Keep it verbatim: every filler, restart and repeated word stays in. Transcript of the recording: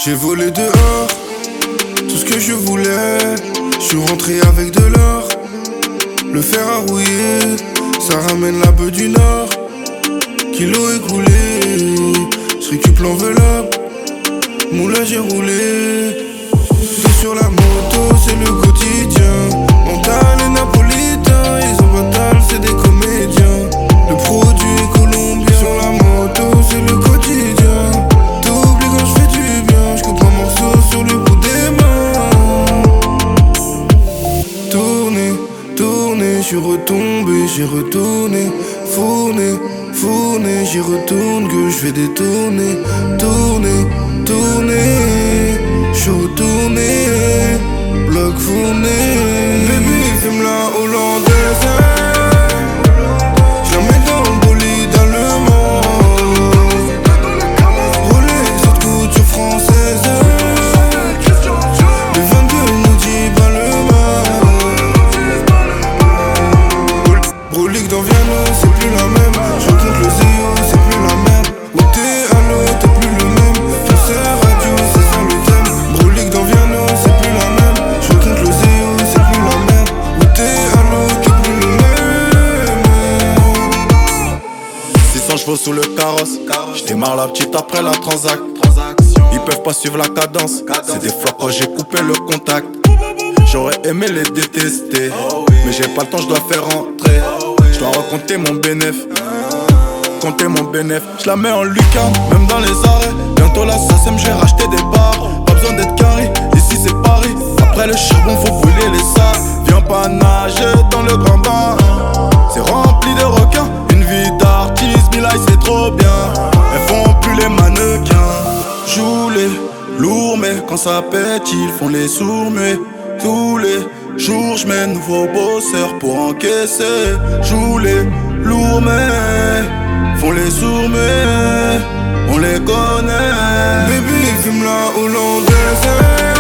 J'ai volé dehors tout ce que je voulais. Je suis rentré avec de l'or. Le fer à rouiller, ça ramène la beuh du Nord. Kilo écoulé, je récup l'enveloppe. Moulin j'ai roulé. Tout sur la moto, c'est le quotidien. Mental et napolitain, ils ont pas dalle, c'est des comédiens. Le produit est colombien. Sur la moto, c'est le quotidien. T'oublies quand je fais du bien, je coupe un morceau sur le bout des mains. Tourner, tourner, je suis retombé, j'ai retourné. Fourné, fourné, j'y retourne que je vais détourner. Tourner, tourner, je suis retourné. Bloc fourné. Baby, fume la hollandaise. Je la mets dans le bolide allemand. Rouler sur couture française. Le vingt-deux nous dit pas le mal. Brolique dans Viano, c'est plus la même. Je compte le zéro, c'est plus la merde. Où t'es, allô, t'es plus le même. Ton sœur radio, c'est ça le thème. Brolique dans Viano, c'est plus la même. Je compte le zéro, c'est plus la merde. Où t'es, allô, t'es plus le même. six cents chevaux sous le carrosse. Je démarre la petite après la transac. Ils peuvent pas suivre la cadence. C'est des flocs quand j'ai coupé le contact. J'aurais aimé les détester, mais j'ai pas le temps, je dois faire rentrer. Je dois recompter mon bénéf, compter mon bénéf. Je la mets en lucarne, même dans les arrêts. Bientôt la S A C M, j'ai racheté des bars. Pas besoin d'être carré, ici c'est Paris. Après le charbon, faut brûler les sacs. Viens pas nager dans le grand bain. C'est rempli de requins, une vie d'artiste, Milaï c'est trop bien. Elles font plus les mannequins. Joue les lourds, mais quand ça pète, ils font les sourds-muets. Tous les jours, je mets nouveaux bosseurs pour encaisser. Joue les lourds, mais font les sourds, mais on les connaît. Baby, fume la hollandaise.